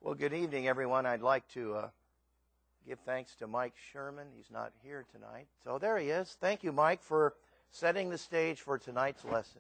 Well, good evening, everyone. I'd like to give thanks to Mike Sherman. He's not here tonight. So there he is. Thank you, Mike, for setting the stage for tonight's lesson.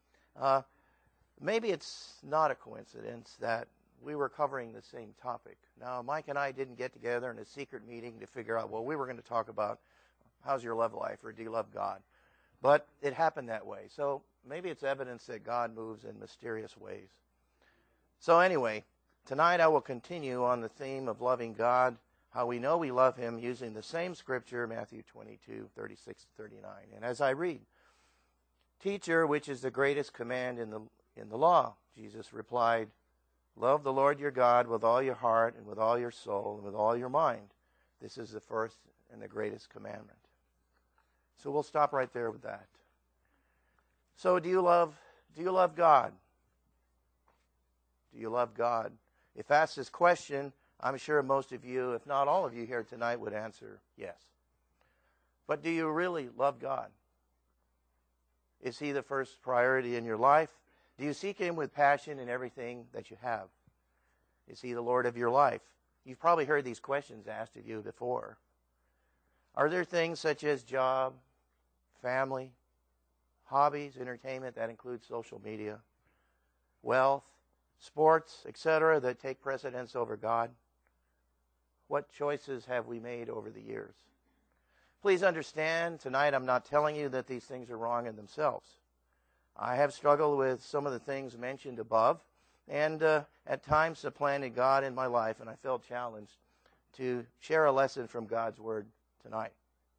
Maybe it's not a coincidence that we were covering the same topic. Now, Mike and I didn't get together in a secret meeting to figure out, well, we were going to talk about how's your love life or do you love God? But it happened that way. So maybe it's evidence that God moves in mysterious ways. So anyway, tonight I will continue on the theme of loving God, how we know we love Him using the same scripture, Matthew 22, 36 to 39. And as I read, "Teacher, which is the greatest command in the law?" Jesus replied, "Love the Lord your God with all your heart and with all your soul and with all your mind. This is the first and the greatest commandment." So we'll stop right there with that. So do you love God? Do you love God? If asked this question, I'm sure most of you, if not all of you here tonight, would answer yes. But do you really love God? Is He the first priority in your life? Do you seek Him with passion in everything that you have? Is He the Lord of your life? You've probably heard these questions asked of you before. Are there things such as job, family, hobbies, entertainment, that includes social media, wealth, sports, etc., that take precedence over God? What choices have we made over the years? Please understand, tonight I'm not telling you that these things are wrong in themselves. I have struggled with some of the things mentioned above, and at times supplanted God in my life, and I felt challenged to share a lesson from God's Word tonight.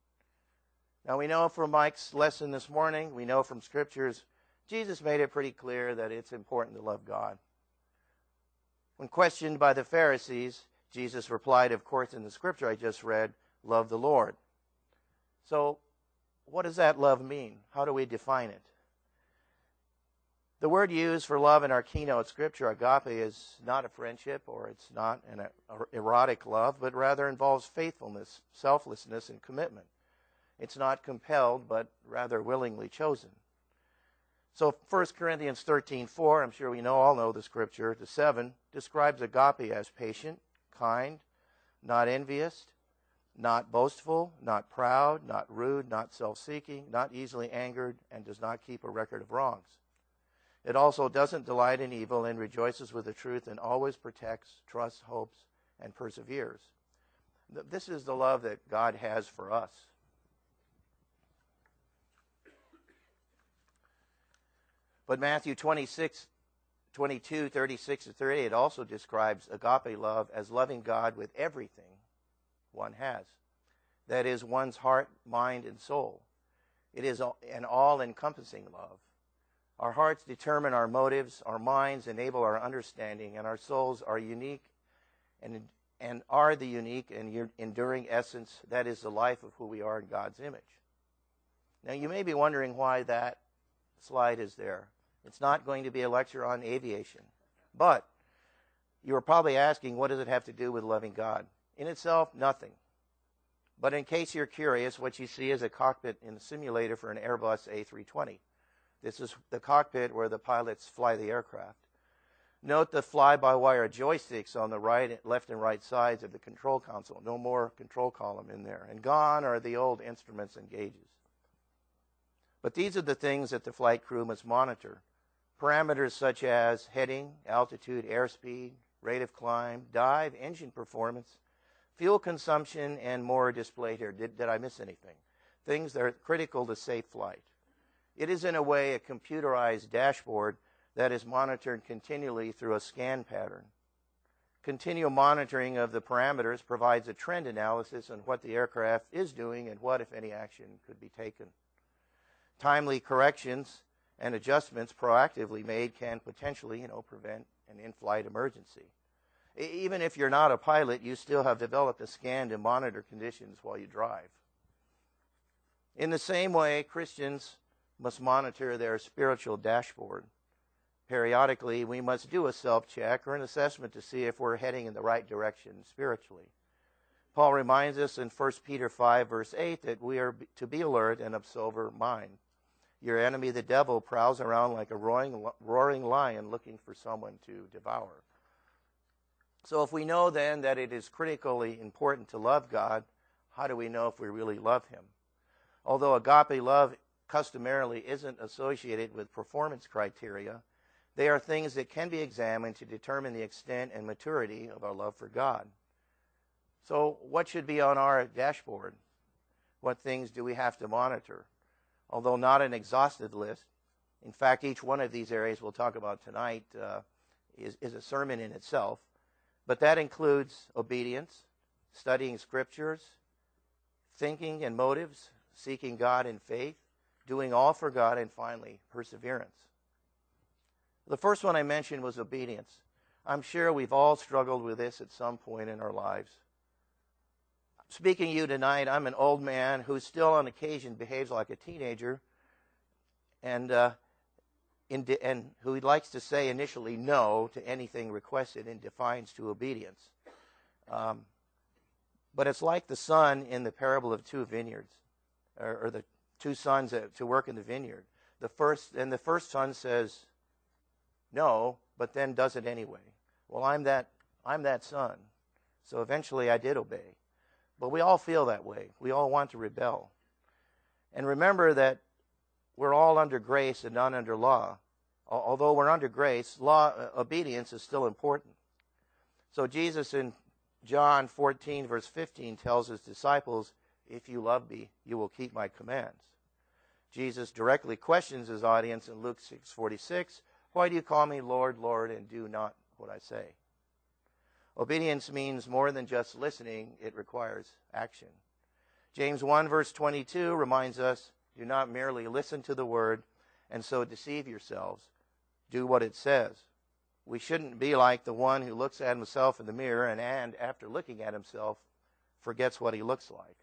Now we know from Mike's lesson this morning, we know from Scriptures, Jesus made it pretty clear that it's important to love God. When questioned by the Pharisees, Jesus replied, of course, in the Scripture I just read, love the Lord. So what does that love mean? How do we define it? The word used for love in our keynote scripture, agape, is not a friendship or it's not an erotic love, but rather involves faithfulness, selflessness, and commitment. It's not compelled, but rather willingly chosen. So 1 Corinthians 13:4, I'm sure we all know the scripture, to 7, describes agape as patient, kind, not envious, not boastful, not proud, not rude, not self-seeking, not easily angered, and does not keep a record of wrongs. It also doesn't delight in evil and rejoices with the truth and always protects, trusts, hopes, and perseveres. This is the love that God has for us. But Matthew 22, 36 to 38 also describes agape love as loving God with everything one has. That is one's heart, mind, and soul. It is an all-encompassing love. Our hearts determine our motives, our minds enable our understanding, and our souls are unique and are the unique and enduring essence that is the life of who we are in God's image. Now you may be wondering why that slide is there. It's not going to be a lecture on aviation. But you are probably asking, what does it have to do with loving God? In itself, nothing. But in case you're curious, what you see is a cockpit in the simulator for an Airbus A320. This is the cockpit where the pilots fly the aircraft. Note the fly-by-wire joysticks on the left and right sides of the control console. No more control column in there. And gone are the old instruments and gauges. But these are the things that the flight crew must monitor. Parameters such as heading, altitude, airspeed, rate of climb, dive, engine performance, fuel consumption, and more are displayed here. Did I miss anything? Things that are critical to safe flight. It is in a way a computerized dashboard that is monitored continually through a scan pattern. Continual monitoring of the parameters provides a trend analysis on what the aircraft is doing and what, if any, action could be taken. Timely corrections and adjustments proactively made can potentially, prevent an in-flight emergency. Even if you're not a pilot, you still have developed a scan to monitor conditions while you drive. In the same way, Christians must monitor their spiritual dashboard. Periodically, we must do a self-check or an assessment to see if we're heading in the right direction spiritually. Paul reminds us in 1 Peter 5, verse 8, that we are to be alert and of sober mind. Your enemy, the devil, prowls around like a roaring lion looking for someone to devour. So if we know then that it is critically important to love God, how do we know if we really love him? Although agape love customarily isn't associated with performance criteria, they are things that can be examined to determine the extent and maturity of our love for God. So what should be on our dashboard? What things do we have to monitor? Although not an exhaustive list, in fact, each one of these areas we'll talk about tonight is a sermon in itself, but that includes obedience, studying scriptures, thinking and motives, seeking God in faith, doing all for God, and finally, perseverance. The first one I mentioned was obedience. I'm sure we've all struggled with this at some point in our lives. Speaking to you tonight, I'm an old man who still on occasion behaves like a teenager and who likes to say initially no to anything requested in defiance to obedience. But it's like the son in the parable of two vineyards, or the two sons to work in the vineyard. The first son says no, but then does it anyway. Well, I'm that son. So eventually I did obey. But we all feel that way. We all want to rebel. And remember that we're all under grace and not under law. Although we're under grace, obedience is still important. So Jesus in John 14, verse 15 tells his disciples, "If you love me, you will keep my commands." Jesus directly questions his audience in Luke 6:46, "Why do you call me Lord, Lord, and do not what I say?" Obedience means more than just listening. It requires action. James 1, verse 22 reminds us, "Do not merely listen to the word and so deceive yourselves. Do what it says." We shouldn't be like the one who looks at himself in the mirror and after looking at himself, forgets what he looks like.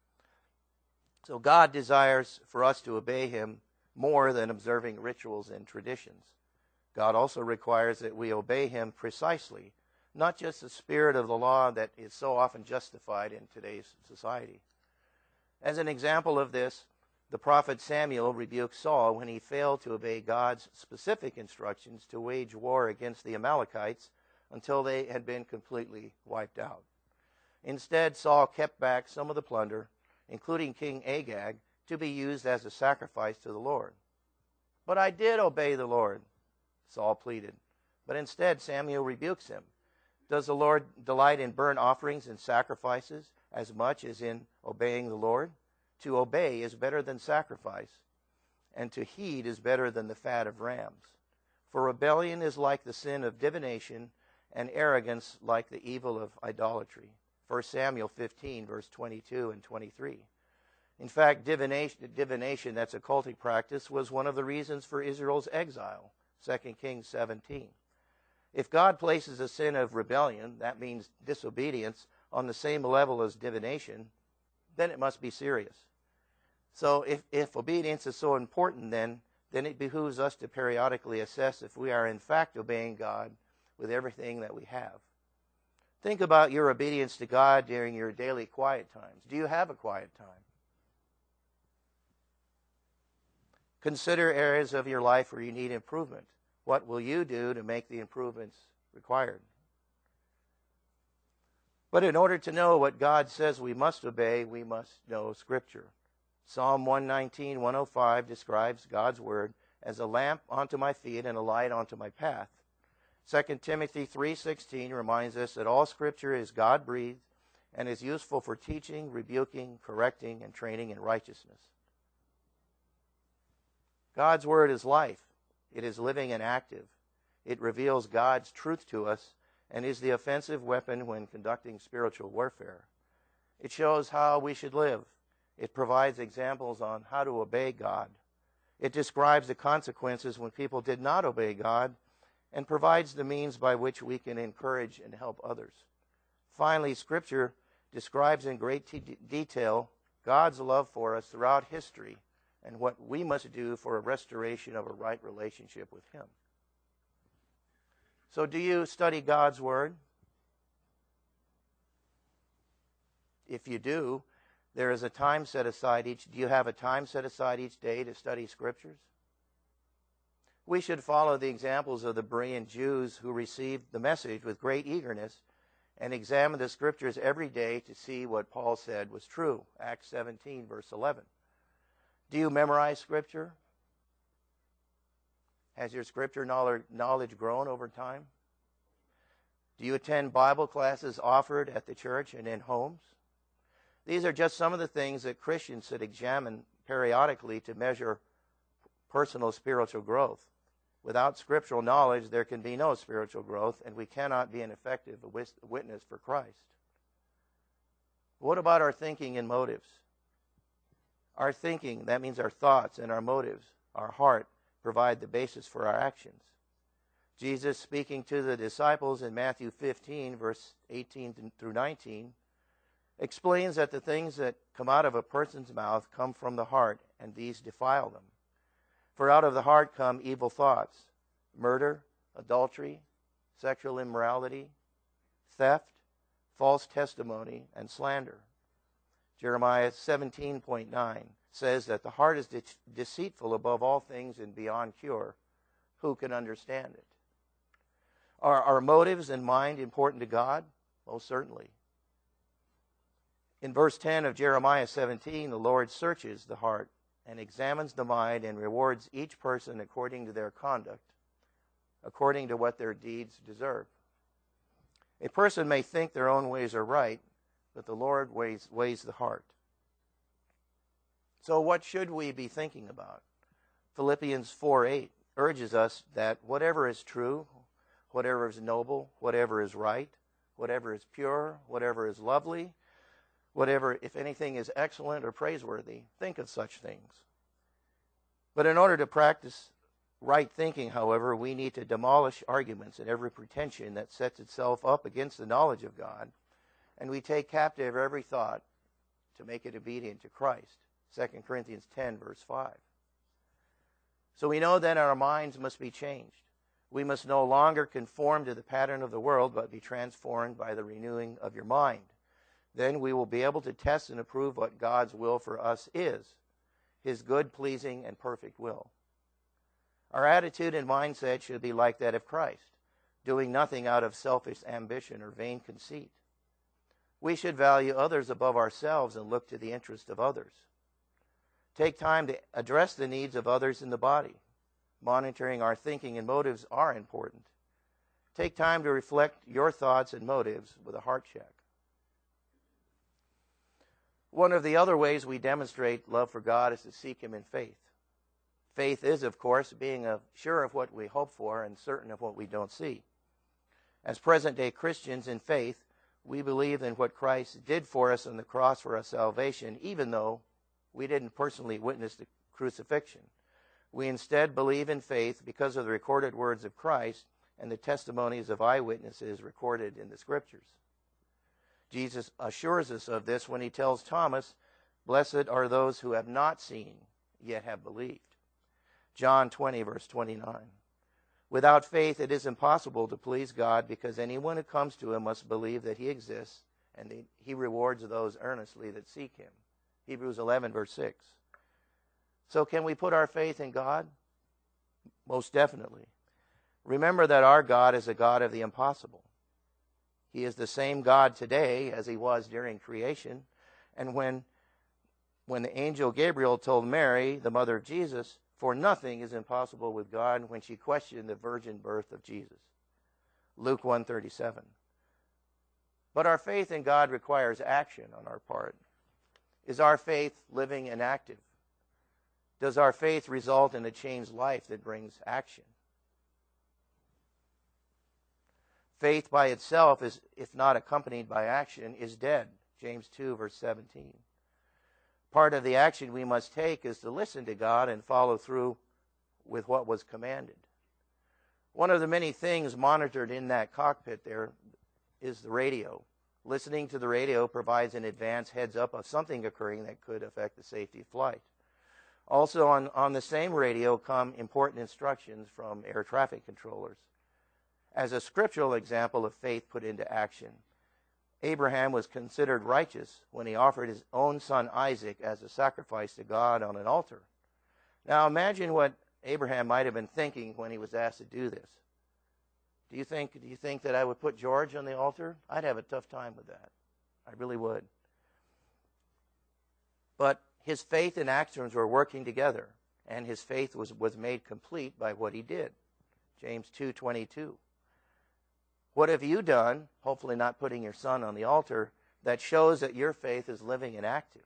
So God desires for us to obey him more than observing rituals and traditions. God also requires that we obey him precisely, not just the spirit of the law that is so often justified in today's society. As an example of this, the prophet Samuel rebuked Saul when he failed to obey God's specific instructions to wage war against the Amalekites until they had been completely wiped out. Instead, Saul kept back some of the plunder, including King Agag, to be used as a sacrifice to the Lord. "But I did obey the Lord," Saul pleaded. But instead, Samuel rebukes him. Does the Lord delight in burnt offerings and sacrifices as much as in obeying the Lord? To obey is better than sacrifice, and to heed is better than the fat of rams. For rebellion is like the sin of divination, and arrogance like the evil of idolatry. 1 Samuel 15, verse 22 and 23. In fact, divination, that's a cultic practice, was one of the reasons for Israel's exile, 2 Kings 17. If God places a sin of rebellion, that means disobedience, on the same level as divination, then it must be serious. So if obedience is so important, then it behooves us to periodically assess if we are in fact obeying God with everything that we have. Think about your obedience to God during your daily quiet times. Do you have a quiet time? Consider areas of your life where you need improvement. What will you do to make the improvements required? But in order to know what God says we must obey, we must know Scripture. Psalm 119, 105 describes God's Word as a lamp unto my feet and a light unto my path. 2 Timothy 3:16 reminds us that all Scripture is God-breathed and is useful for teaching, rebuking, correcting, and training in righteousness. God's Word is life. It is living and active. It reveals God's truth to us and is the offensive weapon when conducting spiritual warfare. It shows how we should live. It provides examples on how to obey God. It describes the consequences when people did not obey God and provides the means by which we can encourage and help others. Finally, Scripture describes in great detail God's love for us throughout history and what we must do for a restoration of a right relationship with Him. So do you study God's Word? If you do, there is a time set aside do you have a time set aside each day to study Scriptures? We should follow the examples of the Berean Jews who received the message with great eagerness and examine the Scriptures every day to see what Paul said was true. Acts 17, verse 11. Do you memorize Scripture? Has your Scripture knowledge grown over time? Do you attend Bible classes offered at the church and in homes? These are just some of the things that Christians should examine periodically to measure personal spiritual growth. Without scriptural knowledge, there can be no spiritual growth, and we cannot be an effective witness for Christ. What about our thinking and motives? Our thinking, that means our thoughts and our motives, our heart, provide the basis for our actions. Jesus, speaking to the disciples in Matthew 15, verse 18 through 19, explains that the things that come out of a person's mouth come from the heart, and these defile them. For out of the heart come evil thoughts, murder, adultery, sexual immorality, theft, false testimony, and slander. Jeremiah 17:9 says that the heart is deceitful above all things and beyond cure. Who can understand it? Are our motives and mind important to God? Most certainly. In verse 10 of Jeremiah 17, the Lord searches the heart and examines the mind and rewards each person according to their conduct, according to what their deeds deserve. A person may think their own ways are right, but the Lord weighs the heart. So what should we be thinking about? Philippians 4:8 urges us that whatever is true, whatever is noble, whatever is right, whatever is pure, whatever is lovely, whatever, if anything is excellent or praiseworthy, think of such things. But in order to practice right thinking, however, we need to demolish arguments and every pretension that sets itself up against the knowledge of God, and we take captive every thought to make it obedient to Christ. 2 Corinthians 10, verse 5. So we know that our minds must be changed. We must no longer conform to the pattern of the world, but be transformed by the renewing of your mind. Then we will be able to test and approve what God's will for us is, His good, pleasing, and perfect will. Our attitude and mindset should be like that of Christ, doing nothing out of selfish ambition or vain conceit. We should value others above ourselves and look to the interest of others. Take time to address the needs of others in the body. Monitoring our thinking and motives are important. Take time to reflect your thoughts and motives with a heart check. One of the other ways we demonstrate love for God is to seek Him in faith. Faith is, of course, being sure of what we hope for and certain of what we don't see. As present-day Christians in faith, we believe in what Christ did for us on the cross for our salvation, even though we didn't personally witness the crucifixion. We instead believe in faith because of the recorded words of Christ and the testimonies of eyewitnesses recorded in the Scriptures. Jesus assures us of this when He tells Thomas, "Blessed are those who have not seen, yet have believed." John 20, verse 29. Without faith, it is impossible to please God, because anyone who comes to Him must believe that He exists, and that He rewards those earnestly that seek Him. Hebrews 11, verse 6. So can we put our faith in God? Most definitely. Remember that our God is a God of the impossible. He is the same God today as He was during creation. And when the angel Gabriel told Mary, the mother of Jesus, "For nothing is impossible with God," when she questioned the virgin birth of Jesus. Luke 1:37. But our faith in God requires action on our part. Is our faith living and active? Does our faith result in a changed life that brings action? Faith by itself, if not accompanied by action, is dead. James 2, verse 17. Part of the action we must take is to listen to God and follow through with what was commanded. One of the many things monitored in that cockpit there is the radio. Listening to the radio provides an advance heads up of something occurring that could affect the safety of flight. Also on the same radio come important instructions from air traffic controllers. As a scriptural example of faith put into action, Abraham was considered righteous when he offered his own son Isaac as a sacrifice to God on an altar. Now imagine what Abraham might have been thinking when he was asked to do this. Do you think that I would put George on the altar? I'd have a tough time with that. I really would. But his faith and actions were working together, and his faith was made complete by what he did. James 2:22. What have you done, hopefully not putting your son on the altar, that shows that your faith is living and active?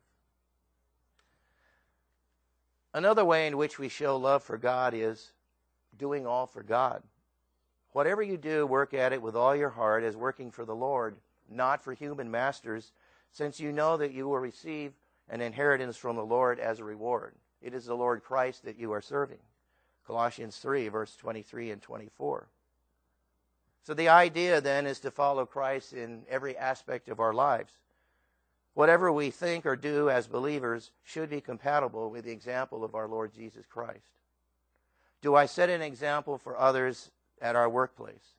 Another way in which we show love for God is doing all for God. Whatever you do, work at it with all your heart as working for the Lord, not for human masters, since you know that you will receive an inheritance from the Lord as a reward. It is the Lord Christ that you are serving. Colossians 3, verse 23 and 24. So the idea then is to follow Christ in every aspect of our lives. Whatever we think or do as believers should be compatible with the example of our Lord Jesus Christ. Do I set an example for others at our workplace?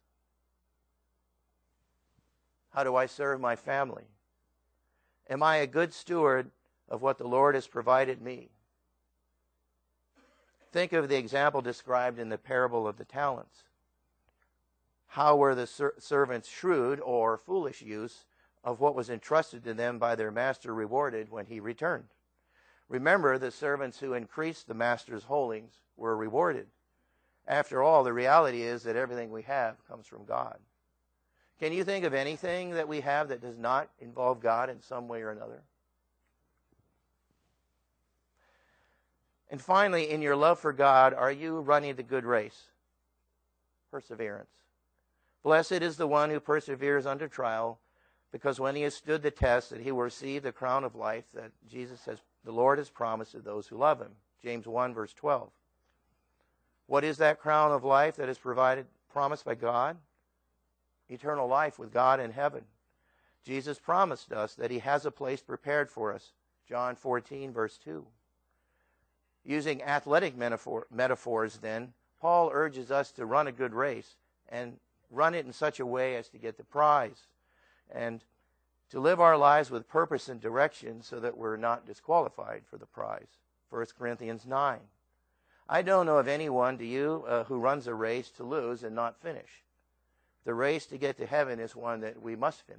How do I serve my family? Am I a good steward of what the Lord has provided me? Think of the example described in the parable of the talents. How were the servants shrewd or foolish use of what was entrusted to them by their master rewarded when he returned? Remember, the servants who increased the master's holdings were rewarded. After all, the reality is that everything we have comes from God. Can you think of anything that we have that does not involve God in some way or another? And finally, in your love for God, are you running the good race? Perseverance. Blessed is the one who perseveres under trial, because when he has stood the test, that he will receive the crown of life that the Lord has promised to those who love him. James 1, verse 12. What is that crown of life that is promised by God? Eternal life with God in heaven. Jesus promised us that he has a place prepared for us. John 14, verse 2. Using athletic metaphors then, Paul urges us to run a good race and run it in such a way as to get the prize and to live our lives with purpose and direction so that we're not disqualified for the prize. 1 Corinthians 9. I don't know of anyone, do you, who runs a race to lose and not finish. The race to get to heaven is one that we must finish.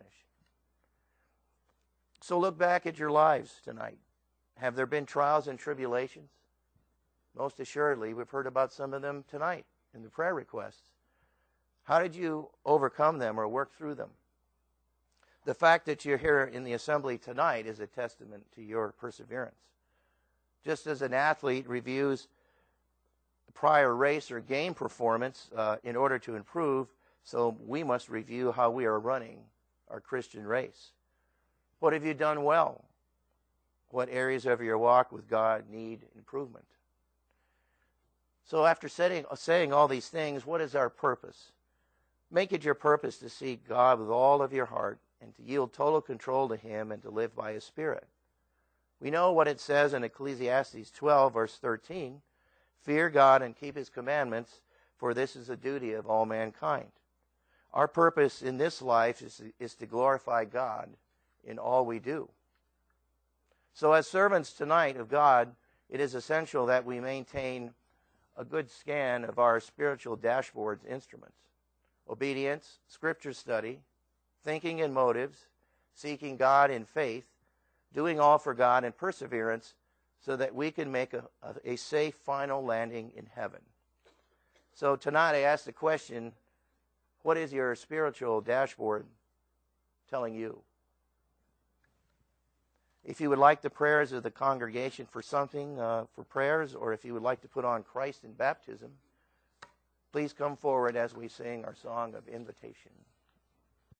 So look back at your lives tonight. Have there been trials and tribulations? Most assuredly, we've heard about some of them tonight in the prayer requests. How did you overcome them or work through them? The fact that you're here in the assembly tonight is a testament to your perseverance. Just as an athlete reviews prior race or game performance in order to improve, so we must review how we are running our Christian race. What have you done well? What areas of your walk with God need improvement? So after saying all these things, what is our purpose? Make it your purpose to seek God with all of your heart and to yield total control to him and to live by his Spirit. We know what it says in Ecclesiastes 12, verse 13. Fear God and keep his commandments, for this is the duty of all mankind. Our purpose in this life is to glorify God in all we do. So as servants tonight of God, it is essential that we maintain a good scan of our spiritual dashboard's instruments. Obedience, scripture study, thinking and motives, seeking God in faith, doing all for God, and perseverance so that we can make a safe final landing in heaven. So tonight I ask the question, what is your spiritual dashboard telling you? If you would like the prayers of the congregation for something, for prayers, or if you would like to put on Christ in baptism, please come forward as we sing our song of invitation.